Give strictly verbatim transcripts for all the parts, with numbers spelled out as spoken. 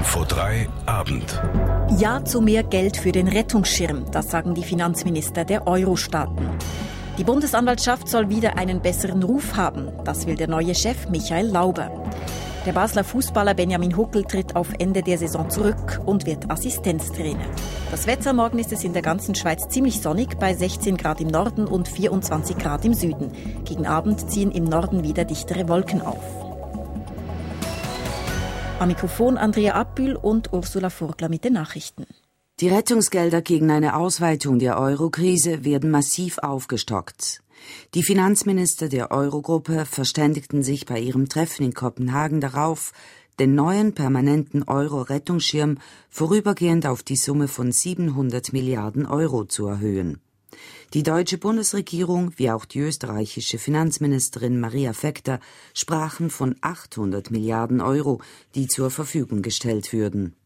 Info drei Abend. Ja zu mehr Geld für den Rettungsschirm, das sagen die Finanzminister der Euro-Staaten. Die Bundesanwaltschaft soll wieder einen besseren Ruf haben, das will der neue Chef Michael Lauber. Der Basler Fußballer Benjamin Huckel tritt auf Ende der Saison zurück und wird Assistenztrainer. Das Wetter: morgen ist es in der ganzen Schweiz ziemlich sonnig, bei sechzehn Grad im Norden und vierundzwanzig Grad im Süden. Gegen Abend ziehen im Norden wieder dichtere Wolken auf. Am Mikrofon Andrea Abbühl und Ursula Furgler mit den Nachrichten. Die Rettungsgelder gegen eine Ausweitung der Euro-Krise werden massiv aufgestockt. Die Finanzminister der Eurogruppe verständigten sich bei ihrem Treffen in Kopenhagen darauf, den neuen permanenten Euro-Rettungsschirm vorübergehend auf die Summe von siebenhundert Milliarden Euro zu erhöhen. Die deutsche Bundesregierung wie auch die österreichische Finanzministerin Maria Vekter sprachen von achthundert Milliarden Euro, die zur Verfügung gestellt würden.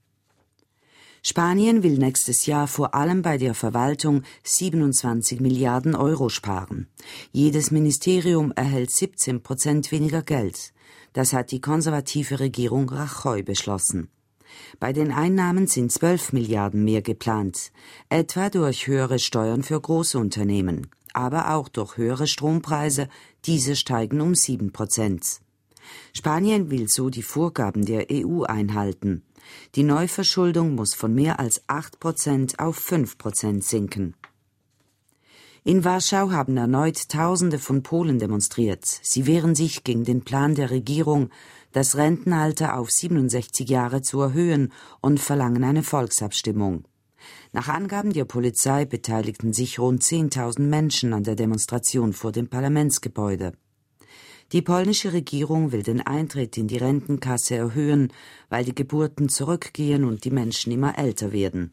Spanien will nächstes Jahr vor allem bei der Verwaltung siebenundzwanzig Milliarden Euro sparen. Jedes Ministerium erhält siebzehn Prozent weniger Geld. Das hat die konservative Regierung Rajoy beschlossen. Bei den Einnahmen sind zwölf Milliarden mehr geplant, etwa durch höhere Steuern für Großunternehmen, aber auch durch höhere Strompreise, diese steigen um sieben Prozent. Spanien will so die Vorgaben der E U einhalten. Die Neuverschuldung muss von mehr als acht Prozent auf fünf Prozent sinken. In Warschau haben erneut Tausende von Polen demonstriert. Sie wehren sich gegen den Plan der Regierung, das Rentenalter auf siebenundsechzig Jahre zu erhöhen und verlangen eine Volksabstimmung. Nach Angaben der Polizei beteiligten sich rund zehntausend Menschen an der Demonstration vor dem Parlamentsgebäude. Die polnische Regierung will den Eintritt in die Rentenkasse erhöhen, weil die Geburten zurückgehen und die Menschen immer älter werden.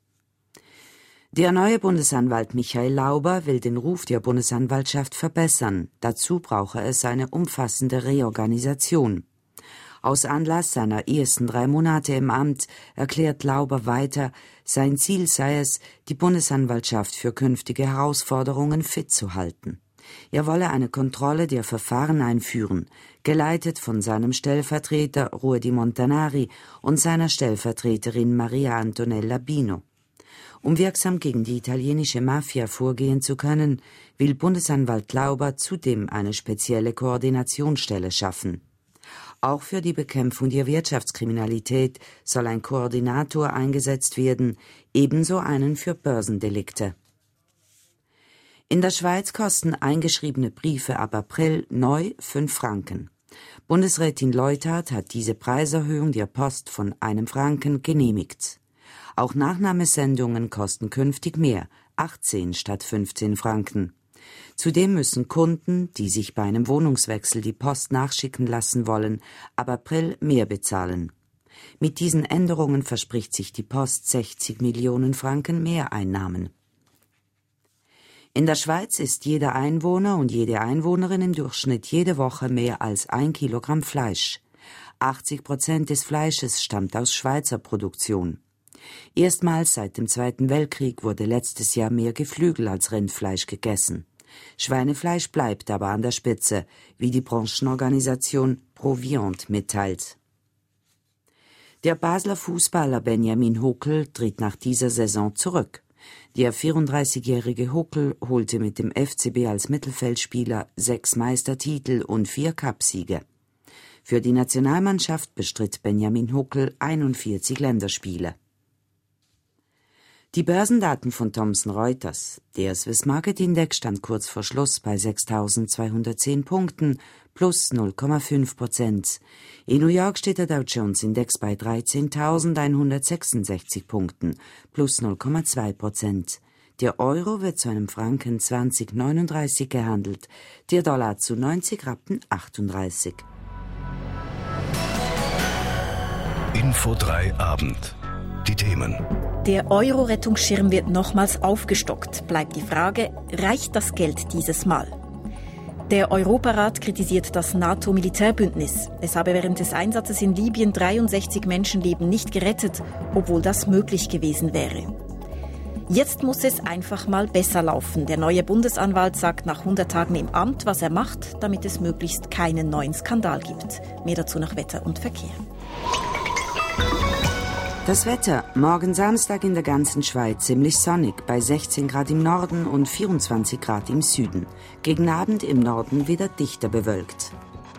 Der neue Bundesanwalt Michael Lauber will den Ruf der Bundesanwaltschaft verbessern. Dazu brauche es eine umfassende Reorganisation. Aus Anlass seiner ersten drei Monate im Amt erklärt Lauber weiter, sein Ziel sei es, die Bundesanwaltschaft für künftige Herausforderungen fit zu halten. Er wolle eine Kontrolle der Verfahren einführen, geleitet von seinem Stellvertreter Ruedi Montanari und seiner Stellvertreterin Maria Antonella Bino. Um wirksam gegen die italienische Mafia vorgehen zu können, will Bundesanwalt Lauber zudem eine spezielle Koordinationsstelle schaffen. Auch für die Bekämpfung der Wirtschaftskriminalität soll ein Koordinator eingesetzt werden, ebenso einen für Börsendelikte. In der Schweiz kosten eingeschriebene Briefe ab April neu fünf Franken. Bundesrätin Leuthard hat diese Preiserhöhung der Post von einem Franken genehmigt. Auch Nachnahmesendungen kosten künftig mehr, achtzehn statt fünfzehn Franken. Zudem müssen Kunden, die sich bei einem Wohnungswechsel die Post nachschicken lassen wollen, ab April mehr bezahlen. Mit diesen Änderungen verspricht sich die Post sechzig Millionen Franken Mehreinnahmen. In der Schweiz isst jeder Einwohner und jede Einwohnerin im Durchschnitt jede Woche mehr als ein Kilogramm Fleisch. achtzig Prozent des Fleisches stammt aus Schweizer Produktion. Erstmals seit dem Zweiten Weltkrieg wurde letztes Jahr mehr Geflügel als Rindfleisch gegessen. Schweinefleisch bleibt aber an der Spitze, wie die Branchenorganisation Proviant mitteilt. Der Basler Fußballer Benjamin Huckel tritt nach dieser Saison zurück. Der vierunddreißigjährige Huckel holte mit dem F C B als Mittelfeldspieler sechs Meistertitel und vier Cupsiege. Für die Nationalmannschaft bestritt Benjamin Huckel einundvierzig Länderspiele. Die Börsendaten von Thomson Reuters. Der Swiss Market Index stand kurz vor Schluss bei sechstausendzweihundertzehn Punkten, plus null Komma fünf Prozent. In New York steht der Dow Jones Index bei dreizehntausendeinhundertsechsundsechzig Punkten, plus null Komma zwei Prozent. Der Euro wird zu einem Franken zwanzig Komma neununddreißig gehandelt, der Dollar zu neunzig Rappen achtunddreißig. Info drei Abend. Die Themen. Der Euro-Rettungsschirm wird nochmals aufgestockt. Bleibt die Frage, reicht das Geld dieses Mal? Der Europarat kritisiert das NATO-Militärbündnis. Es habe während des Einsatzes in Libyen dreiundsechzig Menschenleben nicht gerettet, obwohl das möglich gewesen wäre. Jetzt muss es einfach mal besser laufen. Der neue Bundesanwalt sagt nach hundert Tagen im Amt, was er macht, damit es möglichst keinen neuen Skandal gibt. Mehr dazu nach Wetter und Verkehr. Das Wetter, morgen Samstag in der ganzen Schweiz ziemlich sonnig, bei sechzehn Grad im Norden und vierundzwanzig Grad im Süden. Gegen Abend im Norden wieder dichter bewölkt.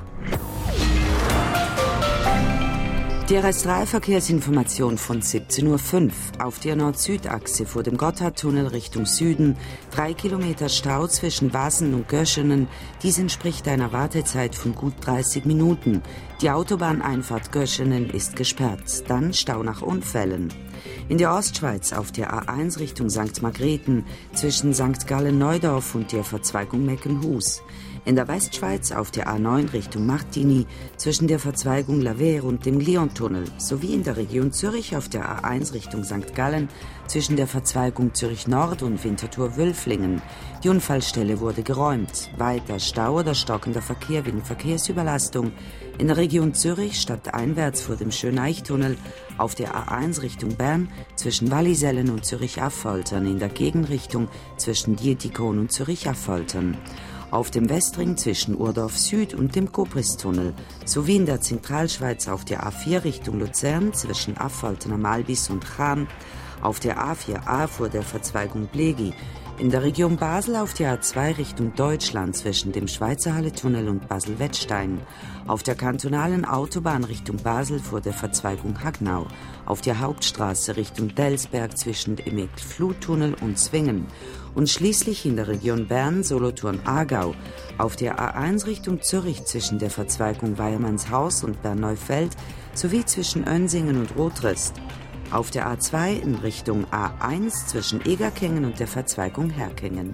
Die R S drei Verkehrsinformation von siebzehn Uhr fünf. Auf der Nord-Süd-Achse vor dem Gotthardtunnel Richtung Süden. Drei Kilometer Stau zwischen Wasen und Göschenen. Dies entspricht einer Wartezeit von gut dreißig Minuten. Die Autobahneinfahrt Göschenen ist gesperrt. Dann Stau nach Unfällen. In der Ostschweiz auf der A eins Richtung Sankt Margrethen zwischen Sankt Gallen-Neudorf und der Verzweigung Meckenhus. In der Westschweiz auf der A neun Richtung Martigny zwischen der Verzweigung Laver und dem Liontunnel sowie in der Region Zürich auf der A eins Richtung Sankt Gallen zwischen der Verzweigung Zürich Nord und Winterthur-Wülflingen. Die Unfallstelle wurde geräumt. Weiter Stau oder stockender Verkehr wegen Verkehrsüberlastung in der Region Zürich stadteinwärts vor dem Schöneichtunnel auf der A eins Richtung Bern zwischen Wallisellen und Zürich-Affoltern, in der Gegenrichtung zwischen Dietikon und Zürich-Affoltern. Auf dem Westring zwischen Urdorf Süd und dem Kopristunnel, sowie in der Zentralschweiz auf der A vier Richtung Luzern zwischen Affolten am Albis und Cham, auf der A vier A vor der Verzweigung Blegi, in der Region Basel auf der A zwei Richtung Deutschland zwischen dem Schweizerhalle-Tunnel und Basel-Wettstein, auf der kantonalen Autobahn Richtung Basel vor der Verzweigung Hagnau, auf der Hauptstraße Richtung Delsberg zwischen dem Eckfluttunnel und Zwingen und schließlich in der Region Bern, Solothurn-Aargau, auf der A eins Richtung Zürich zwischen der Verzweigung Weiermannshaus und Bernneufeld sowie zwischen Önsingen und Rotrist. Auf der A zwei in Richtung A eins zwischen Egerkängen und der Verzweigung Herkängen.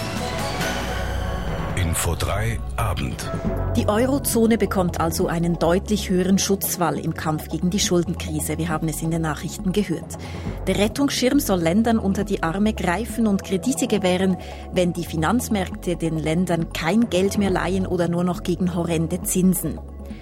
Info drei Abend. Die Eurozone bekommt also einen deutlich höheren Schutzwall im Kampf gegen die Schuldenkrise. Wir haben es in den Nachrichten gehört. Der Rettungsschirm soll Ländern unter die Arme greifen und Kredite gewähren, wenn die Finanzmärkte den Ländern kein Geld mehr leihen oder nur noch gegen horrende Zinsen.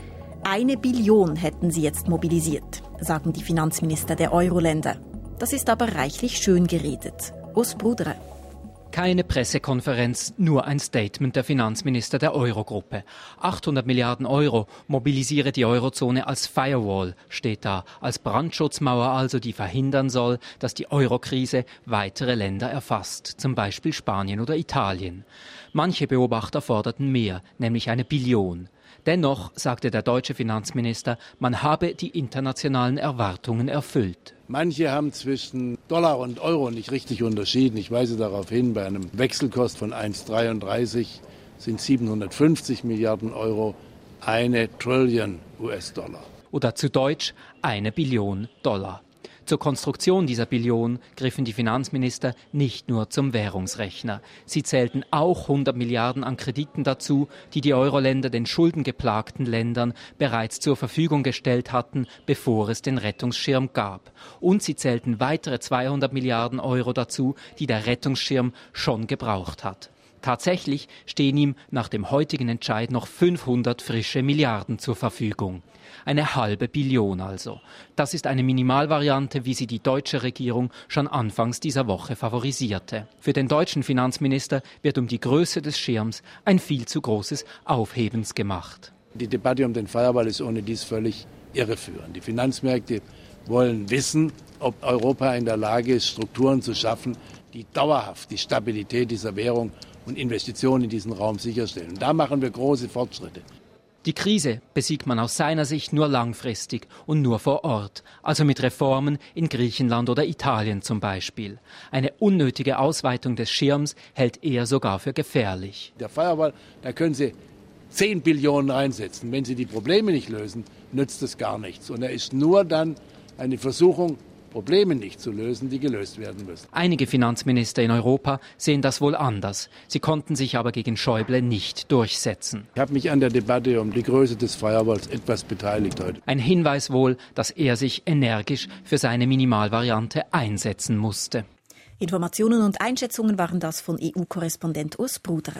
Eine Billion hätten sie jetzt mobilisiert, sagen die Finanzminister der Euro-Länder. Das ist aber reichlich schön geredet. Urs Brudere. Keine Pressekonferenz, nur ein Statement der Finanzminister der Eurogruppe. achthundert Milliarden Euro mobilisiere die Eurozone als Firewall, steht da, als Brandschutzmauer also, die verhindern soll, dass die Eurokrise weitere Länder erfasst, zum Beispiel Spanien oder Italien. Manche Beobachter forderten mehr, nämlich eine Billion. Dennoch sagte der deutsche Finanzminister, man habe die internationalen Erwartungen erfüllt. Manche haben zwischen Dollar und Euro nicht richtig unterschieden. Ich weise darauf hin, bei einem Wechselkurs von eins Komma dreiunddreißig sind siebenhundertfünfzig Milliarden Euro eine Trillion U S-Dollar. Oder zu Deutsch eine Billion Dollar. Zur Konstruktion dieser Billion griffen die Finanzminister nicht nur zum Währungsrechner. Sie zählten auch hundert Milliarden an Krediten dazu, die die Euro-Länder den schuldengeplagten Ländern bereits zur Verfügung gestellt hatten, bevor es den Rettungsschirm gab. Und sie zählten weitere zweihundert Milliarden Euro dazu, die der Rettungsschirm schon gebraucht hat. Tatsächlich stehen ihm nach dem heutigen Entscheid noch fünfhundert frische Milliarden zur Verfügung. Eine halbe Billion also. Das ist eine Minimalvariante, wie sie die deutsche Regierung schon anfangs dieser Woche favorisierte. Für den deutschen Finanzminister wird um die Größe des Schirms ein viel zu großes Aufhebens gemacht. Die Debatte um den Firewall ist ohne dies völlig irreführend. Die Finanzmärkte wollen wissen, ob Europa in der Lage ist, Strukturen zu schaffen, die dauerhaft die Stabilität dieser Währung und Investitionen in diesen Raum sicherstellen. Da machen wir große Fortschritte. Die Krise besiegt man aus seiner Sicht nur langfristig und nur vor Ort, also mit Reformen in Griechenland oder Italien zum Beispiel. Eine unnötige Ausweitung des Schirms hält er sogar für gefährlich. Der Firewall, da können Sie zehn Billionen einsetzen. Wenn Sie die Probleme nicht lösen, nützt es gar nichts. Und er ist nur dann eine Versuchung, Probleme nicht zu lösen, die gelöst werden müssen. Einige Finanzminister in Europa sehen das wohl anders. Sie konnten sich aber gegen Schäuble nicht durchsetzen. Ich habe mich an der Debatte um die Größe des Firewalls etwas beteiligt heute. Ein Hinweis wohl, dass er sich energisch für seine Minimalvariante einsetzen musste. Informationen und Einschätzungen waren das von E U-Korrespondent Urs Brudere.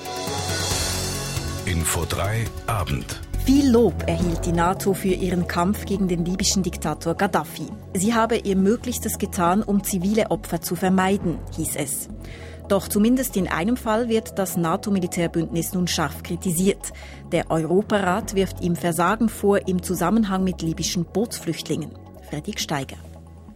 Info drei Abend. Viel Lob erhielt die NATO für ihren Kampf gegen den libyschen Diktator Gaddafi. Sie habe ihr Möglichstes getan, um zivile Opfer zu vermeiden, hieß es. Doch zumindest in einem Fall wird das NATO-Militärbündnis nun scharf kritisiert. Der Europarat wirft ihm Versagen vor im Zusammenhang mit libyschen Bootsflüchtlingen. Fredrik Steiger.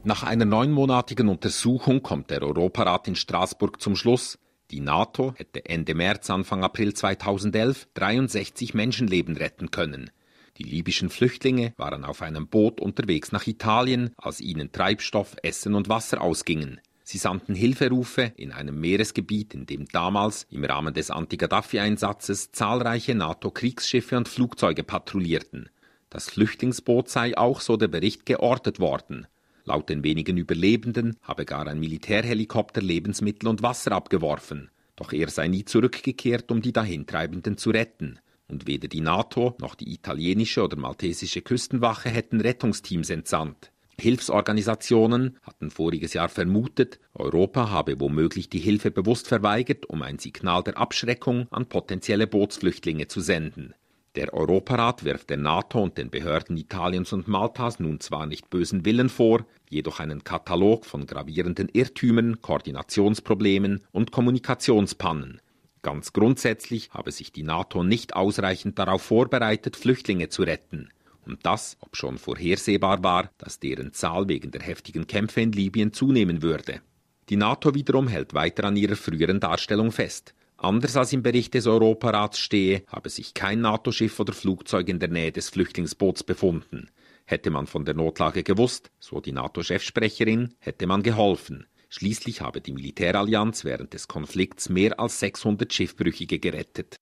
Nach einer neunmonatigen Untersuchung kommt der Europarat in Straßburg zum Schluss, die NATO hätte Ende März, Anfang April zweitausendelf dreiundsechzig Menschenleben retten können. Die libyschen Flüchtlinge waren auf einem Boot unterwegs nach Italien, als ihnen Treibstoff, Essen und Wasser ausgingen. Sie sandten Hilferufe in einem Meeresgebiet, in dem damals im Rahmen des Anti-Gaddafi-Einsatzes zahlreiche NATO-Kriegsschiffe und Flugzeuge patrouillierten. Das Flüchtlingsboot sei auch, so der Bericht, geortet worden. Laut den wenigen Überlebenden habe gar ein Militärhelikopter Lebensmittel und Wasser abgeworfen. Doch er sei nie zurückgekehrt, um die Dahintreibenden zu retten. Und weder die NATO noch die italienische oder maltesische Küstenwache hätten Rettungsteams entsandt. Hilfsorganisationen hatten voriges Jahr vermutet, Europa habe womöglich die Hilfe bewusst verweigert, um ein Signal der Abschreckung an potenzielle Bootsflüchtlinge zu senden. Der Europarat wirft der NATO und den Behörden Italiens und Maltas nun zwar nicht bösen Willen vor, jedoch einen Katalog von gravierenden Irrtümern, Koordinationsproblemen und Kommunikationspannen. Ganz grundsätzlich habe sich die NATO nicht ausreichend darauf vorbereitet, Flüchtlinge zu retten. Und das, obschon vorhersehbar war, dass deren Zahl wegen der heftigen Kämpfe in Libyen zunehmen würde. Die NATO wiederum hält weiter an ihrer früheren Darstellung fest. Anders als im Bericht des Europarats stehe, habe sich kein NATO-Schiff oder Flugzeug in der Nähe des Flüchtlingsboots befunden. Hätte man von der Notlage gewusst, so die NATO-Chefsprecherin, hätte man geholfen. Schließlich habe die Militärallianz während des Konflikts mehr als sechshundert Schiffbrüchige gerettet.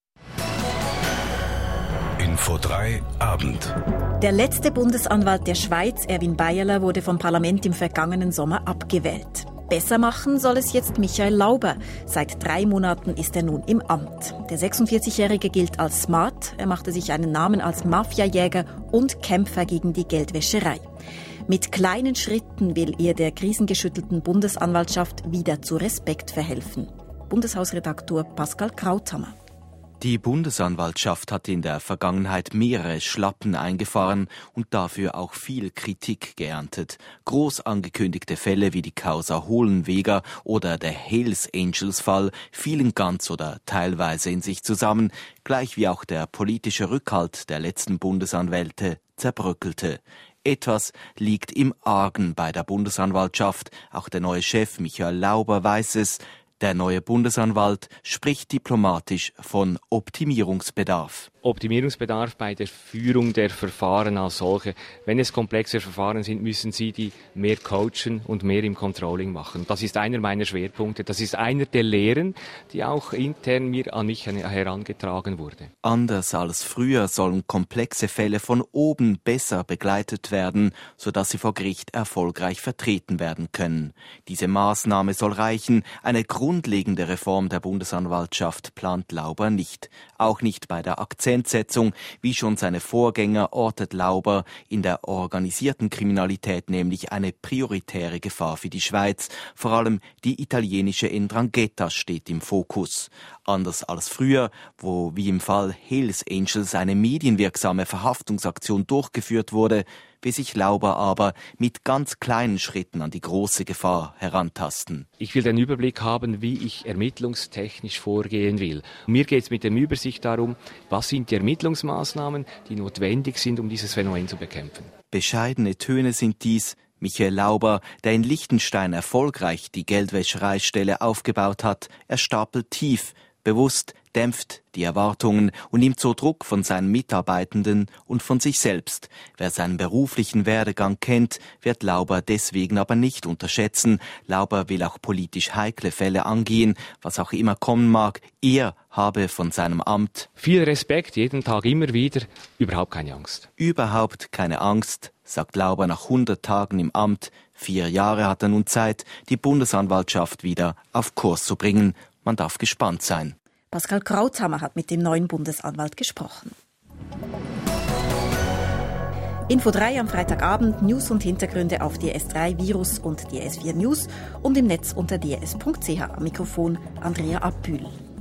Info drei Abend. Der letzte Bundesanwalt der Schweiz, Erwin Beyeler, wurde vom Parlament im vergangenen Sommer abgewählt. Besser machen soll es jetzt Michael Lauber. Seit drei Monaten ist er nun im Amt. Der sechsundvierzigjährige gilt als smart. Er machte sich einen Namen als Mafiajäger und Kämpfer gegen die Geldwäscherei. Mit kleinen Schritten will er der krisengeschüttelten Bundesanwaltschaft wieder zu Respekt verhelfen. Bundeshausredaktor Pascal Krauthammer. Die Bundesanwaltschaft hat in der Vergangenheit mehrere Schlappen eingefahren und dafür auch viel Kritik geerntet. Groß angekündigte Fälle wie die Causa Hohlenweger oder der Hells Angels Fall fielen ganz oder teilweise in sich zusammen, gleich wie auch der politische Rückhalt der letzten Bundesanwälte zerbröckelte. Etwas liegt im Argen bei der Bundesanwaltschaft. Auch der neue Chef Michael Lauber weiß es. Der neue Bundesanwalt spricht diplomatisch von Optimierungsbedarf. Optimierungsbedarf bei der Führung der Verfahren als solche. Wenn es komplexe Verfahren sind, müssen Sie die mehr coachen und mehr im Controlling machen. Das ist einer meiner Schwerpunkte. Das ist einer der Lehren, die auch intern mir an mich herangetragen wurde. Anders als früher sollen komplexe Fälle von oben besser begleitet werden, sodass sie vor Gericht erfolgreich vertreten werden können. Diese Maßnahme soll reichen. Eine grundlegende Reform der Bundesanwaltschaft plant Lauber nicht. Auch nicht bei der Akzentsetzung. Wie schon seine Vorgänger ortet Lauber in der organisierten Kriminalität nämlich eine prioritäre Gefahr für die Schweiz. Vor allem die italienische Ndrangheta steht im Fokus. Anders als früher, wo wie im Fall Hells Angels eine medienwirksame Verhaftungsaktion durchgeführt wurde, will sich Lauber aber mit ganz kleinen Schritten an die große Gefahr herantasten. Ich will den Überblick haben, wie ich ermittlungstechnisch vorgehen will. Mir geht es mit der Übersicht darum, was sind die Ermittlungsmaßnahmen, die notwendig sind, um dieses Phänomen zu bekämpfen. Bescheidene Töne sind dies. Michael Lauber, der in Liechtenstein erfolgreich die Geldwäschereistelle aufgebaut hat, er stapelt tief, bewusst, dämpft die Erwartungen und nimmt so Druck von seinen Mitarbeitenden und von sich selbst. Wer seinen beruflichen Werdegang kennt, wird Lauber deswegen aber nicht unterschätzen. Lauber will auch politisch heikle Fälle angehen, was auch immer kommen mag. Er habe von seinem Amt viel Respekt, jeden Tag immer wieder, überhaupt keine Angst. Überhaupt keine Angst, sagt Lauber nach hundert Tagen im Amt. Vier Jahre hat er nun Zeit, die Bundesanwaltschaft wieder auf Kurs zu bringen. Man darf gespannt sein. Pascal Krauthammer hat mit dem neuen Bundesanwalt gesprochen. Info drei am Freitagabend, News und Hintergründe auf D S drei Virus und D S vier News und im Netz unter d s punkt c h. Am Mikrofon Andrea Abbühl.